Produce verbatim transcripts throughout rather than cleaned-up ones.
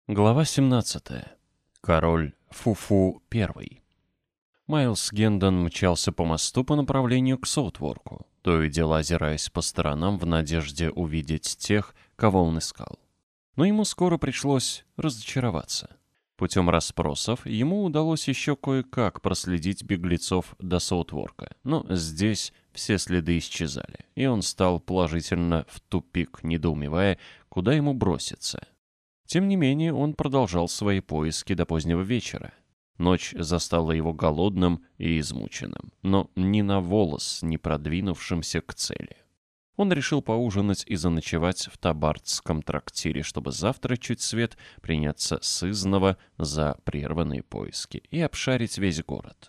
Глава семнадцатая. Король Фуфу первый. Майлз Гендон мчался по мосту по направлению к Соутворку, то и дело озираясь по сторонам в надежде увидеть тех, кого он искал. Но ему скоро пришлось разочароваться. Путем расспросов ему удалось еще кое-как проследить беглецов до Соутворка, но здесь все следы исчезали, и он стал положительно в тупик, недоумевая, куда ему броситься. Тем не менее, он продолжал свои поиски до позднего вечера. Ночь застала его голодным и измученным, но ни на волос не продвинувшимся к цели. Он решил поужинать и заночевать в табардском трактире, чтобы завтра чуть свет приняться сызнова за прерванные поиски и обшарить весь город.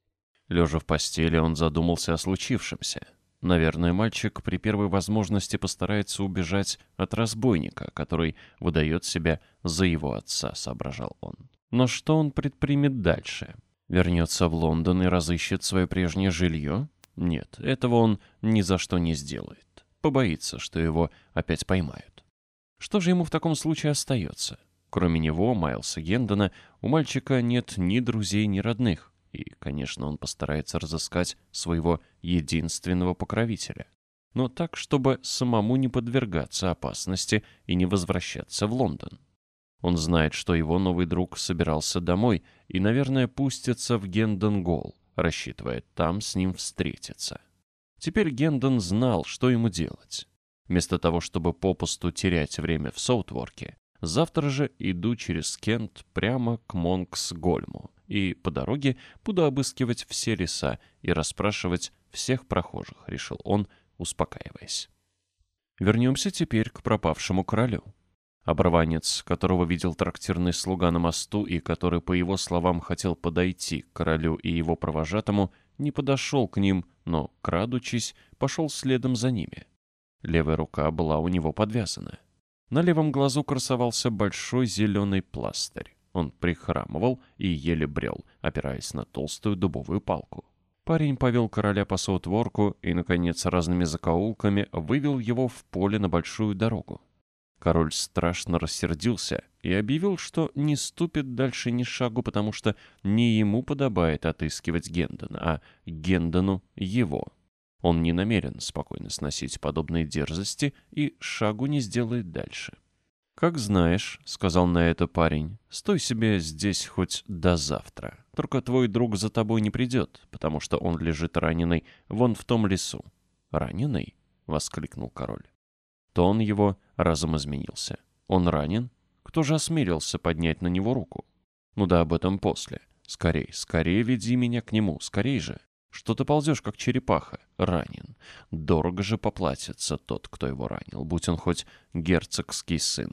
Лежа в постели, он задумался о случившемся. Наверное, мальчик при первой возможности постарается убежать от разбойника, который выдает себя за его отца, соображал он. Но что он предпримет дальше? Вернется в Лондон и разыщет свое прежнее жилье? Нет, этого он ни за что не сделает. Побоится, что его опять поймают. Что же ему в таком случае остается? Кроме него, Майлса Гендона, у мальчика нет ни друзей, ни родных. И, конечно, он постарается разыскать своего единственного покровителя. Но так, чтобы самому не подвергаться опасности и не возвращаться в Лондон. Он знает, что его новый друг собирался домой и, наверное, пустится в Гендон-Голл, рассчитывая там с ним встретиться. Теперь Гендон знал, что ему делать. Вместо того, чтобы попусту терять время в Соутворке, завтра же иду через Кент прямо к Монкс-Гольму. И по дороге буду обыскивать все леса и расспрашивать всех прохожих, решил он, успокаиваясь. Вернемся теперь к пропавшему королю. Оборванец, которого видел трактирный слуга на мосту и который, по его словам, хотел подойти к королю и его провожатому, не подошел к ним, но, крадучись, пошел следом за ними. Левая рука была у него подвязана. На левом глазу красовался большой зеленый пластырь. Он прихрамывал и еле брел, опираясь на толстую дубовую палку. Парень повел короля по Соутворку и, наконец, разными закоулками вывел его в поле на большую дорогу. Король страшно рассердился и объявил, что не ступит дальше ни шагу, потому что не ему подобает отыскивать Гендона, а Гендону его. Он не намерен спокойно сносить подобные дерзости и шагу не сделает дальше. «Как знаешь», — сказал на это парень, — «стой себе здесь хоть до завтра. Только твой друг за тобой не придет, потому что он лежит раненый вон в том лесу». «Раненый?» — воскликнул король. Тон его разом изменился. «Он ранен? Кто же осмелился поднять на него руку? Ну да об этом после. Скорей, скорее веди меня к нему, скорей же. Что ты ползешь, как черепаха? Ранен. Дорого же поплатится тот, кто его ранил, будь он хоть герцогский сын».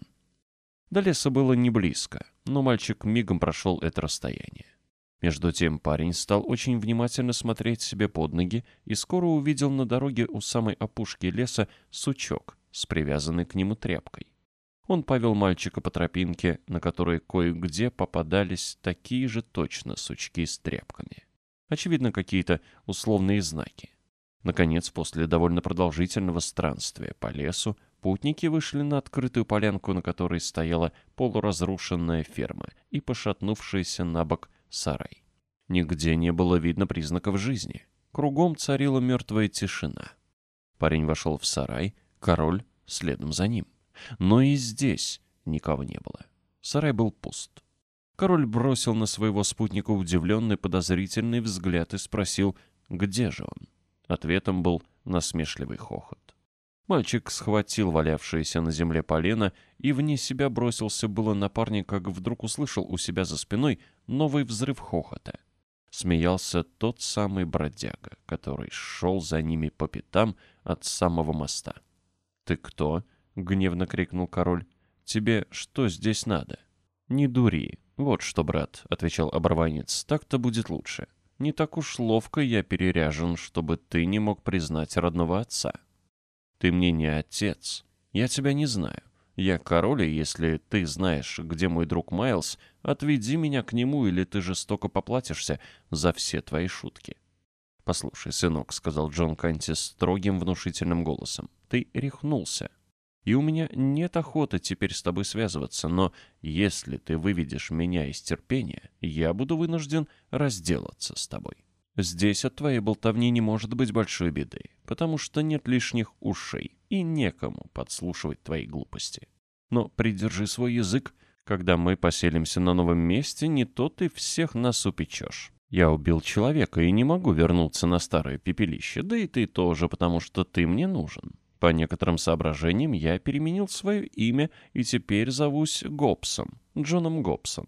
До леса было не близко, но мальчик мигом прошел это расстояние. Между тем парень стал очень внимательно смотреть себе под ноги и скоро увидел на дороге у самой опушки леса сучок с привязанной к нему тряпкой. Он повел мальчика по тропинке, на которой кое-где попадались такие же точно сучки с тряпками. Очевидно, какие-то условные знаки. Наконец, после довольно продолжительного странствия по лесу, путники вышли на открытую полянку, на которой стояла полуразрушенная ферма и пошатнувшийся на бок сарай. Нигде не было видно признаков жизни. Кругом царила мертвая тишина. Парень вошел в сарай, король следом за ним. Но и здесь никого не было. Сарай был пуст. Король бросил на своего спутника удивленный подозрительный взгляд и спросил, где же он. Ответом был насмешливый хохот. Мальчик схватил валявшееся на земле полено и вне себя бросился было на парня, как вдруг услышал у себя за спиной новый взрыв хохота. Смеялся тот самый бродяга, который шел за ними по пятам от самого моста. «Ты кто?» — гневно крикнул король. «Тебе что здесь надо?» «Не дури. Вот что, брат», — отвечал оборванец, — «так-то будет лучше. Не так уж ловко я переряжен, чтобы ты не мог признать родного отца. Ты мне не отец. Я тебя не знаю. Я король, и если ты знаешь, где мой друг Майлз, отведи меня к нему, или ты жестоко поплатишься за все твои шутки». «Послушай, сынок», — сказал Джон Канти строгим внушительным голосом, — «ты рехнулся. И у меня нет охоты теперь с тобой связываться, но если ты выведешь меня из терпения, я буду вынужден разделаться с тобой. Здесь от твоей болтовни не может быть большой беды, потому что нет лишних ушей и некому подслушивать твои глупости. Но придержи свой язык, когда мы поселимся на новом месте, не то ты всех нас упечешь. Я убил человека и не могу вернуться на старое пепелище, да и ты тоже, потому что ты мне нужен. По некоторым соображениям я переменил свое имя и теперь зовусь Гоббсом, Джоном Гоббсом.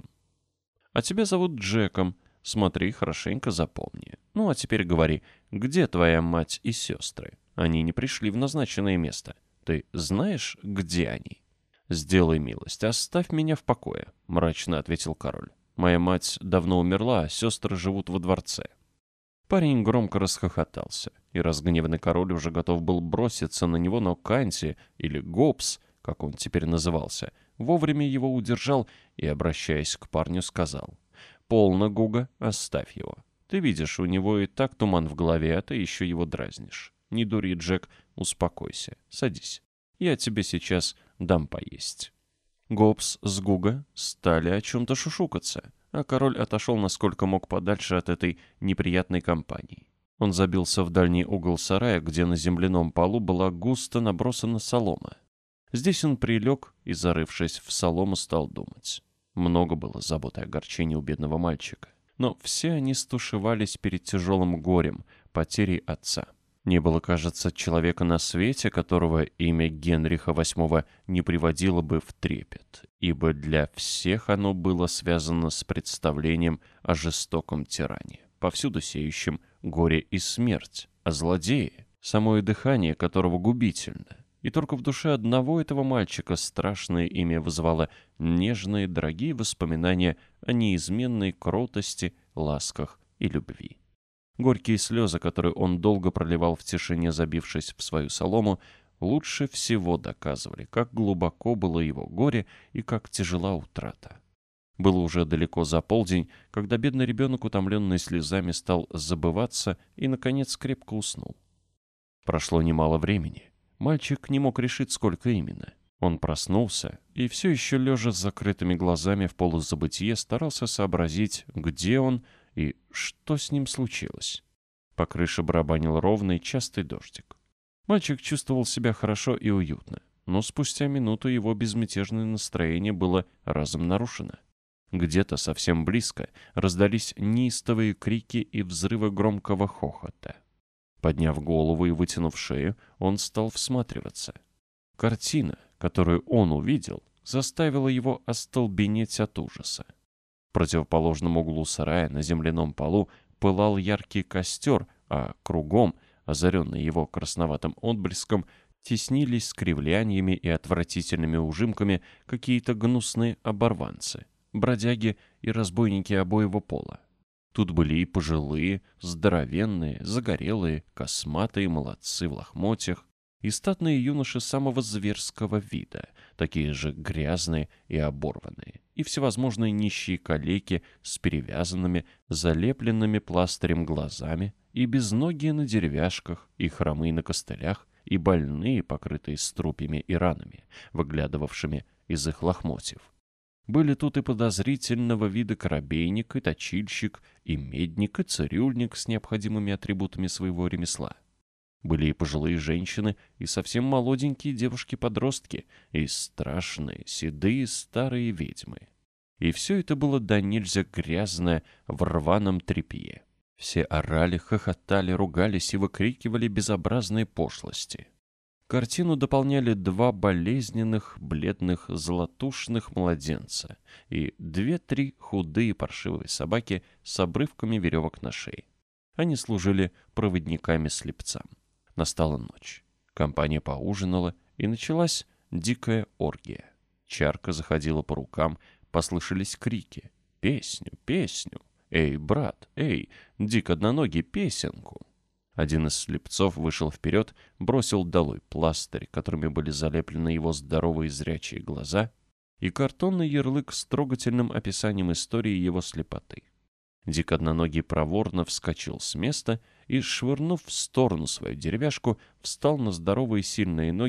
А тебя зовут Джеком. Смотри, хорошенько запомни. Ну, а теперь говори, где твоя мать и сестры? Они не пришли в назначенное место. Ты знаешь, где они? «Сделай милость, оставь меня в покое», — мрачно ответил король. «Моя мать давно умерла, а сестры живут во дворце». Парень громко расхохотался, и разгневанный король уже готов был броситься на него, но Канти, или Гоббс, как он теперь назывался, вовремя его удержал и, обращаясь к парню, сказал: «Полно, Гуга, оставь его. Ты видишь, у него и так туман в голове, а ты еще его дразнишь. Не дури, Джек, успокойся, садись. Я тебе сейчас дам поесть». Гоббс с Гуга стали о чем-то шушукаться, а король отошел насколько мог подальше от этой неприятной компании. Он забился в дальний угол сарая, где на земляном полу была густо набросана солома. Здесь он прилег и, зарывшись в солому, стал думать. Много было забот и огорчений у бедного мальчика, но все они стушевались перед тяжелым горем, потерей отца. Не было, кажется, человека на свете, которого имя Генриха восьмого не приводило бы в трепет, ибо для всех оно было связано с представлением о жестоком тиране, повсюду сеющем горе и смерть, о злодее, самое дыхание которого губительно. И только в душе одного этого мальчика страшное имя вызывало нежные, дорогие воспоминания о неизменной кротости, ласках и любви. Горькие слезы, которые он долго проливал в тишине, забившись в свою солому, лучше всего доказывали, как глубоко было его горе и как тяжела утрата. Было уже далеко за полдень, когда бедный ребенок, утомленный слезами, стал забываться и, наконец, крепко уснул. Прошло немало времени. Мальчик не мог решить, сколько именно. Он проснулся и, все еще лежа с закрытыми глазами в полузабытие, старался сообразить, где он и что с ним случилось. По крыше барабанил ровный частый дождик. Мальчик чувствовал себя хорошо и уютно, но спустя минуту его безмятежное настроение было разом нарушено. Где-то совсем близко раздались неистовые крики и взрывы громкого хохота. Подняв голову и вытянув шею, он стал всматриваться. Картина, которую он увидел, заставила его остолбенеть от ужаса. В противоположном углу сарая на земляном полу пылал яркий костер, а кругом, озаренный его красноватым отблеском, теснились с кривляниями и отвратительными ужимками какие-то гнусные оборванцы, бродяги и разбойники обоего пола. Тут были и пожилые, здоровенные, загорелые, косматые молодцы в лохмотьях, и статные юноши самого зверского вида, такие же грязные и оборванные, и всевозможные нищие калеки с перевязанными, залепленными пластырем глазами, и безногие на деревяшках, и хромые на костылях, и больные, покрытые струпьями и ранами, выглядывавшими из их лохмотьев. Были тут и подозрительного вида корабейник, и точильщик, и медник, и цирюльник с необходимыми атрибутами своего ремесла. Были и пожилые женщины, и совсем молоденькие девушки-подростки, и страшные, седые старые ведьмы. И все это было до нельзя грязное в рваном тряпье. Все орали, хохотали, ругались и выкрикивали безобразные пошлости. Картину дополняли два болезненных, бледных, золотушных младенца и две-три худые паршивые собаки с обрывками веревок на шее. Они служили проводниками слепцам. Настала ночь. Компания поужинала, и началась дикая оргия. Чарка заходила по рукам, послышались крики. «Песню, песню! Эй, брат, эй, Дик одноногий, песенку!» Один из слепцов вышел вперед, бросил долой пластырь, которыми были залеплены его здоровые зрячие глаза, и картонный ярлык с трогательным описанием истории его слепоты. Дик одноногий проворно вскочил с места и, швырнув в сторону свою деревяшку, встал на здоровые сильные ноги,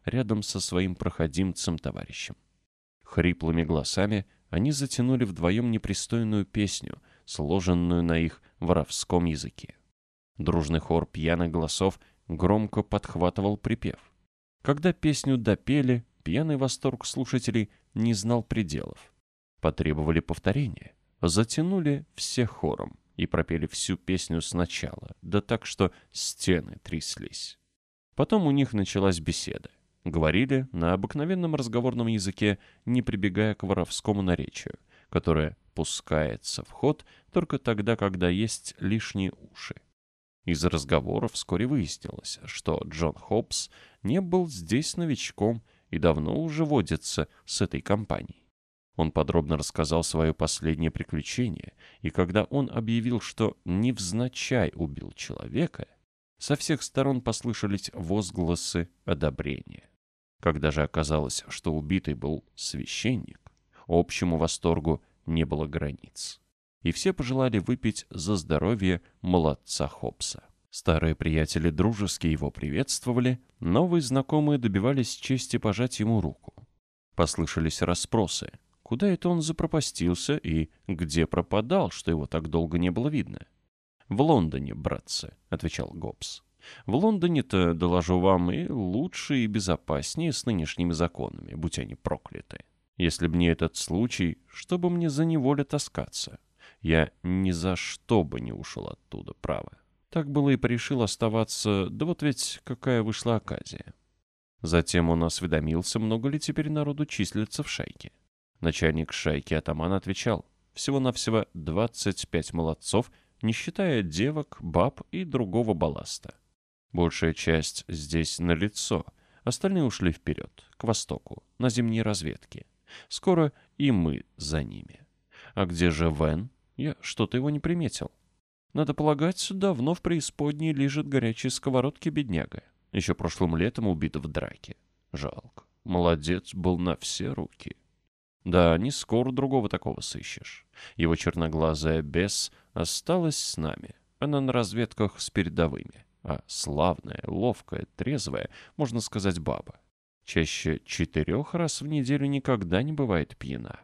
рядом со своим проходимцем-товарищем. Хриплыми голосами они затянули вдвоем непристойную песню, сложенную на их воровском языке. Дружный хор пьяных голосов громко подхватывал припев. Когда песню допели, пьяный восторг слушателей не знал пределов. Потребовали повторения, затянули все хором и пропели всю песню сначала, да так, что стены тряслись. Потом у них началась беседа. Говорили на обыкновенном разговорном языке, не прибегая к воровскому наречию, которое пускается в ход только тогда, когда есть лишние уши. Из разговоров вскоре выяснилось, что Джон Хоббс не был здесь новичком и давно уже водится с этой компанией. Он подробно рассказал свое последнее приключение, и когда он объявил, что невзначай убил человека, со всех сторон послышались возгласы одобрения. Когда же оказалось, что убитый был священник, общему восторгу не было границ. И все пожелали выпить за здоровье молодца Хоббса. Старые приятели дружески его приветствовали, новые знакомые добивались чести пожать ему руку. Послышались расспросы, куда это он запропастился и где пропадал, что его так долго не было видно. «В Лондоне, братцы», — отвечал Гоббс. «В Лондоне-то, доложу вам, и лучше, и безопаснее с нынешними законами, будь они прокляты. Если б не этот случай, чтобы мне за неволю таскаться? Я ни за что бы не ушел оттуда, право. Так было и порешил оставаться, да вот ведь какая вышла оказия». Затем он осведомился, много ли теперь народу числится в шайке. Начальник шайки атаман отвечал: всего-навсего двадцать пять молодцов, не считая девок, баб и другого балласта. Большая часть здесь налицо, остальные ушли вперед, к востоку, на зимние разведки. Скоро и мы за ними. А где же Вен? Я что-то его не приметил. Надо полагать, давно в преисподней лежит горячей сковородки бедняга. Еще прошлым летом убит в драке. Жалко. Молодец был на все руки. Да, не скоро другого такого сыщешь. Его черноглазая Бесс осталась с нами. Она на разведках с передовыми. А славная, ловкая, трезвая, можно сказать, баба. Чаще четырех раз в неделю никогда не бывает пьяна.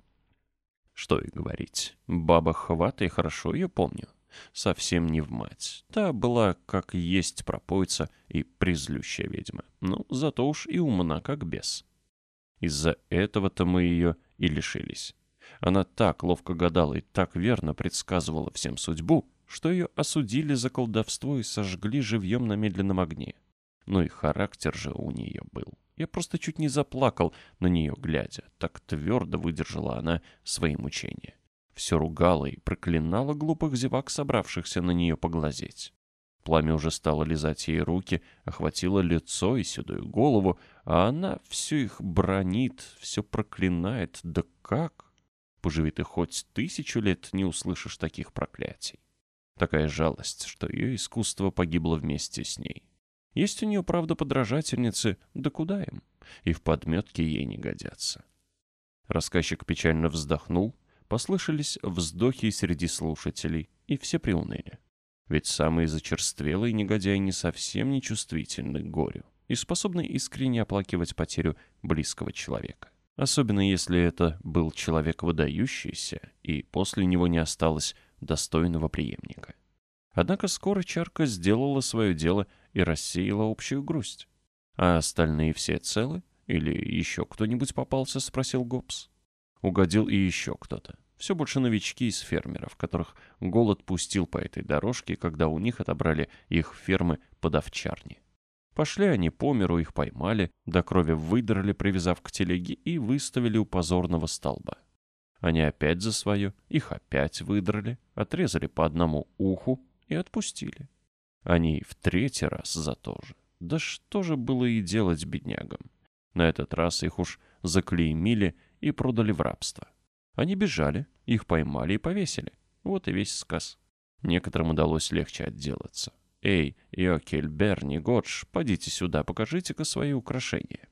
Что и говорить. Баба хвата, и хорошо ее помню. Совсем не в мать. Та была как есть пропойца и призлющая ведьма. Ну, зато уж и умна, как бес. Из-за этого-то мы ее и лишились. Она так ловко гадала и так верно предсказывала всем судьбу, что ее осудили за колдовство и сожгли живьем на медленном огне. Ну и характер же у нее был. Я просто чуть не заплакал на нее, глядя. Так твердо выдержала она свои мучения. Все ругала и проклинала глупых зевак, собравшихся на нее поглазеть. Пламя уже стало лизать ей руки, охватило лицо и седую голову, а она все их бранит, все проклинает. Да как? Поживи ты хоть тысячу лет, не услышишь таких проклятий. Такая жалость, что ее искусство погибло вместе с ней. Есть у нее, правда, подражательницы, да куда им? И в подметке ей не годятся. Рассказчик печально вздохнул, послышались вздохи среди слушателей, и все приуныли. Ведь самые зачерствелые негодяи не совсем не чувствительны к горю и способны искренне оплакивать потерю близкого человека. Особенно если это был человек выдающийся, и после него не осталось достойного преемника. Однако скоро чарка сделала свое дело и рассеяла общую грусть. «А остальные все целы? Или еще кто-нибудь попался?» — спросил Гоббс. Угодил и еще кто-то. Все больше новички из фермеров, которых голод пустил по этой дорожке, когда у них отобрали их фермы под овчарни. Пошли они по миру, их поймали, до крови выдрали, привязав к телеге, и выставили у позорного столба. Они опять за свое, их опять выдрали, отрезали по одному уху и отпустили. Они в третий раз за то же. Да что же было и делать беднягам? На этот раз их уж заклеймили и продали в рабство. Они бежали, их поймали и повесили. Вот и весь сказ. Некоторым удалось легче отделаться. «Эй, Йокель, Берни, Годж, подите сюда, покажите-ка свои украшения».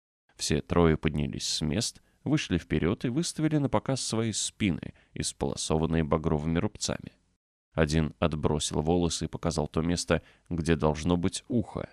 Все трое поднялись с мест, вышли вперед и выставили на показ свои спины, исполосованные багровыми рубцами. Один отбросил волосы и показал то место, где должно быть ухо.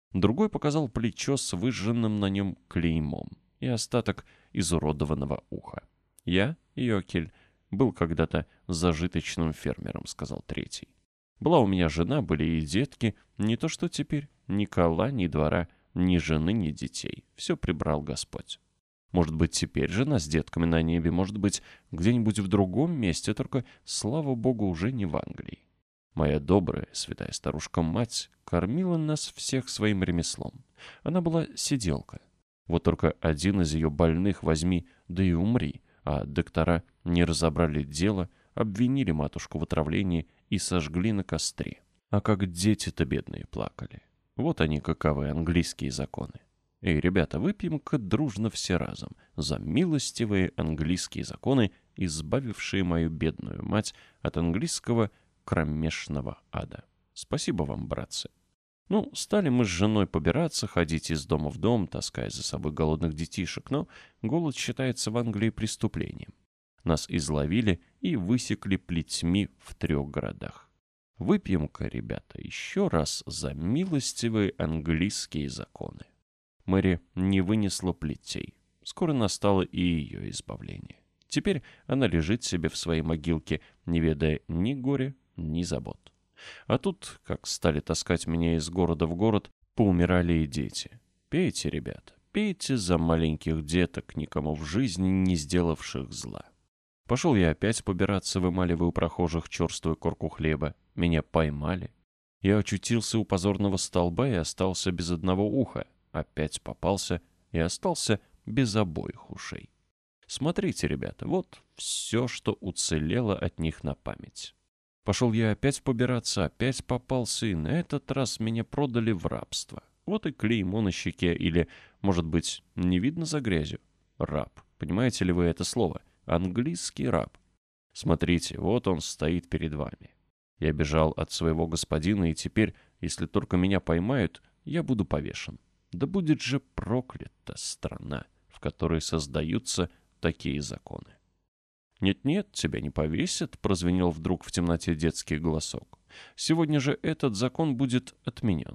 Другой показал плечо с выжженным на нем клеймом и остаток изуродованного уха. «Я, Йокель, был когда-то зажиточным фермером», — сказал третий. «Была у меня жена, были и детки, не то что теперь, ни кола, ни двора, ни жены, ни детей. Все прибрал Господь. Может быть, теперь жена с детками на небе, может быть, где-нибудь в другом месте, только, слава богу, уже не в Англии. Моя добрая, святая старушка-мать кормила нас всех своим ремеслом. Она была сиделка. Вот только один из ее больных возьми, да и умри, а доктора не разобрали дело, обвинили матушку в отравлении и сожгли на костре. А как дети-то бедные плакали. Вот они каковы английские законы. Эй, ребята, выпьем-ка дружно все разом за милостивые английские законы, избавившие мою бедную мать от английского кромешного ада. Спасибо вам, братцы. Ну, стали мы с женой побираться, ходить из дома в дом, таская за собой голодных детишек, но голод считается в Англии преступлением. Нас изловили и высекли плетьми в трех городах. Выпьем-ка, ребята, еще раз за милостивые английские законы. Мэри не вынесла плетей. Скоро настало и ее избавление. Теперь она лежит себе в своей могилке, не ведая ни горя, ни забот. А тут, как стали таскать меня из города в город, поумирали и дети. Пейте, ребята, пейте за маленьких деток, никому в жизни не сделавших зла. Пошел я опять побираться, вымаливая у прохожих черствую корку хлеба. Меня поймали. Я очутился у позорного столба и остался без одного уха. Опять попался и остался без обоих ушей. Смотрите, ребята, вот все, что уцелело от них на память. Пошел я опять побираться, опять попался, и на этот раз меня продали в рабство. Вот и клеймо на щеке, или, может быть, не видно за грязью. Раб. Понимаете ли вы это слово? Английский раб. Смотрите, вот он стоит перед вами. Я бежал от своего господина, и теперь, если только меня поймают, я буду повешен. Да будет же проклята страна, в которой создаются такие законы. «Нет-нет, тебя не повесят», — прозвенел вдруг в темноте детский голосок. «Сегодня же этот закон будет отменен».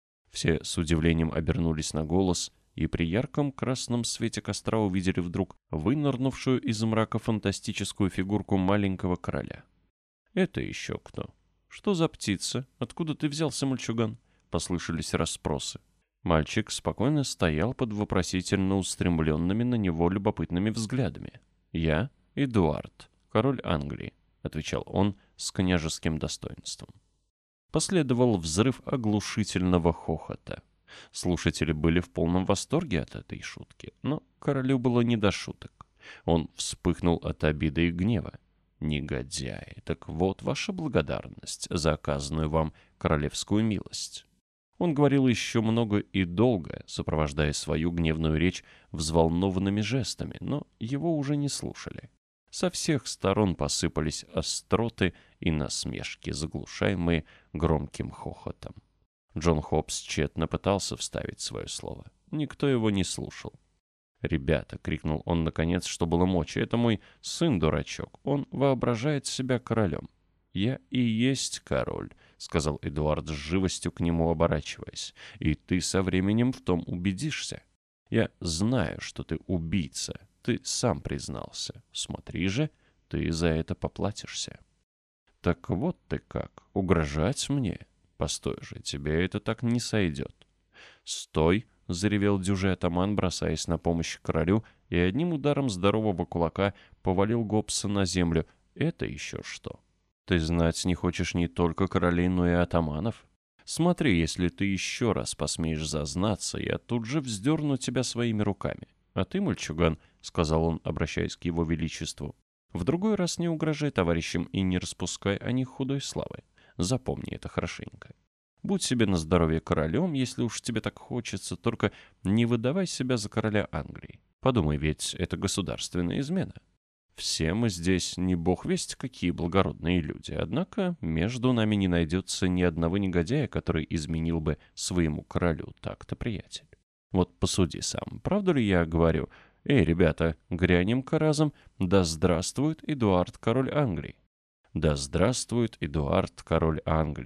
Все с удивлением обернулись на голос, и при ярком красном свете костра увидели вдруг вынырнувшую из мрака фантастическую фигурку маленького короля. «Это еще кто? Что за птица? Откуда ты взялся, мальчуган?» — послышались расспросы. Мальчик спокойно стоял под вопросительно устремленными на него любопытными взглядами. «Я Эдуард, король Англии», — отвечал он с княжеским достоинством. Последовал взрыв оглушительного хохота. Слушатели были в полном восторге от этой шутки, но королю было не до шуток. Он вспыхнул от обиды и гнева. «Негодяи, так вот ваша благодарность за оказанную вам королевскую милость». Он говорил еще много и долго, сопровождая свою гневную речь взволнованными жестами, но его уже не слушали. Со всех сторон посыпались остроты и насмешки, заглушаемые громким хохотом. Джон Хопс тщетно пытался вставить свое слово. Никто его не слушал. «Ребята!» — крикнул он наконец, что было мочи. «Это мой сын-дурачок. Он воображает себя королем». «Я и есть король», — сказал Эдуард с живостью к нему оборачиваясь. «И ты со временем в том убедишься. Я знаю, что ты убийца. Ты сам признался. Смотри же, ты за это поплатишься». «Так вот ты как, угрожать мне? Постой же, тебе это так не сойдет». «Стой!» — заревел дюжий атаман, бросаясь на помощь королю, и одним ударом здорового кулака повалил Гоббса на землю. «Это еще что? Ты знать не хочешь не только королей, но и атаманов? Смотри, если ты еще раз посмеешь зазнаться, я тут же вздерну тебя своими руками. А ты, мальчуган, — сказал он, обращаясь к его величеству, — в другой раз не угрожай товарищам и не распускай о них худой славы. Запомни это хорошенько. Будь себе на здоровье королем, если уж тебе так хочется, только не выдавай себя за короля Англии. Подумай, ведь это государственная измена. Все мы здесь не бог весть какие благородные люди, однако между нами не найдется ни одного негодяя, который изменил бы своему королю, так-то, приятель. Вот посуди сам, правду ли я говорю? Эй, ребята, грянем-ка разом, да здравствует Эдуард, король Англии. Да здравствует Эдуард, король Англии.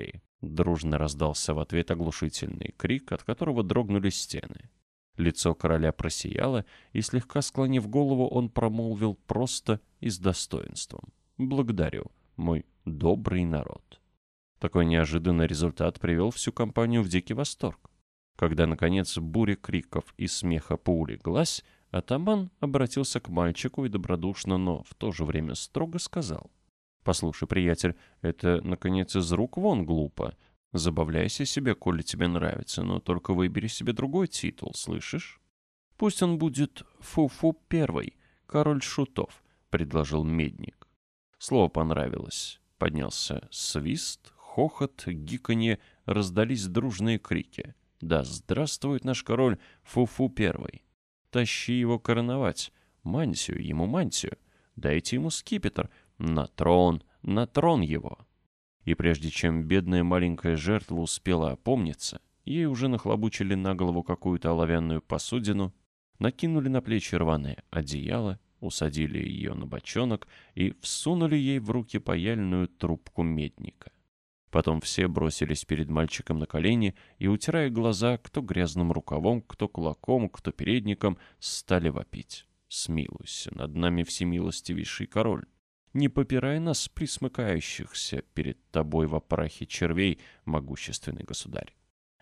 Дружно раздался в ответ оглушительный крик, от которого дрогнули стены. Лицо короля просияло, и, слегка склонив голову, он промолвил просто и с достоинством: «Благодарю, мой добрый народ». Такой неожиданный результат привел всю компанию в дикий восторг. Когда, наконец, буря криков и смеха поулеглась, атаман обратился к мальчику и добродушно, но в то же время строго сказал: «Послушай, приятель, это, наконец, из рук вон глупо. Забавляйся себе, коли тебе нравится, но только выбери себе другой титул, слышишь? Пусть он будет Фу-Фу Первый, король шутов», — предложил Медник. Слово понравилось. Поднялся свист, хохот, гиканье, раздались дружные крики. «Да здравствует наш король Фу-Фу Первый! Тащи его короновать! Мантию ему, мантию! Дайте ему скипетр! На трон, на трон его!» И прежде чем бедная маленькая жертва успела опомниться, ей уже нахлобучили на голову какую-то оловянную посудину, накинули на плечи рваное одеяло, усадили ее на бочонок и всунули ей в руки паяльную трубку медника. Потом все бросились перед мальчиком на колени и, утирая глаза, кто грязным рукавом, кто кулаком, кто передником, стали вопить: «Смилуйся над нами, всемилостивейший король! Не попирай нас, присмыкающихся перед тобой во прахе червей, могущественный государь!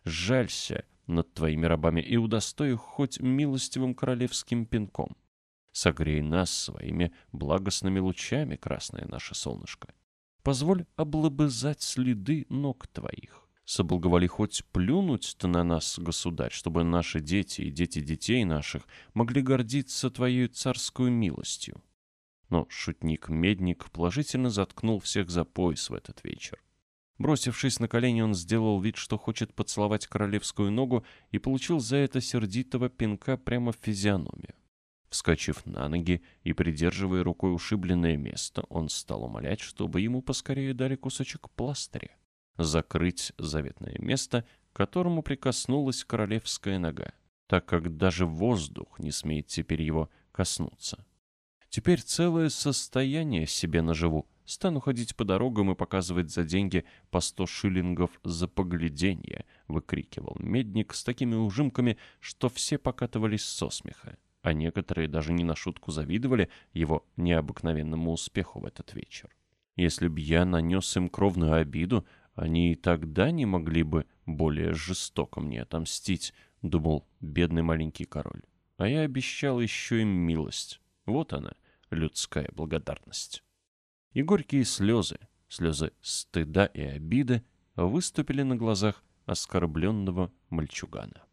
Жалься над твоими рабами и удостой их хоть милостивым королевским пинком! Согрей нас своими благостными лучами, красное наше солнышко! Позволь облобызать следы ног твоих! Соблаговоли хоть плюнуть-то на нас, государь, чтобы наши дети и дети детей наших могли гордиться твоей царскую милостью!» Но шутник-медник положительно заткнул всех за пояс в этот вечер. Бросившись на колени, он сделал вид, что хочет поцеловать королевскую ногу, и получил за это сердитого пинка прямо в физиономию. Вскочив на ноги и придерживая рукой ушибленное место, он стал умолять, чтобы ему поскорее дали кусочек пластыря, закрыть заветное место, к которому прикоснулась королевская нога, так как даже воздух не смеет теперь его коснуться. «Теперь целое состояние себе наживу. Стану ходить по дорогам и показывать за деньги по сто шиллингов за погляденье», — выкрикивал Медник с такими ужимками, что все покатывались со смеха, а некоторые даже не на шутку завидовали его необыкновенному успеху в этот вечер. «Если б я нанес им кровную обиду, они и тогда не могли бы более жестоко мне отомстить», — думал бедный маленький король. «А я обещал еще им милость. Вот она, людская благодарность». И горькие слезы, слезы стыда и обиды, выступили на глазах оскорбленного мальчугана.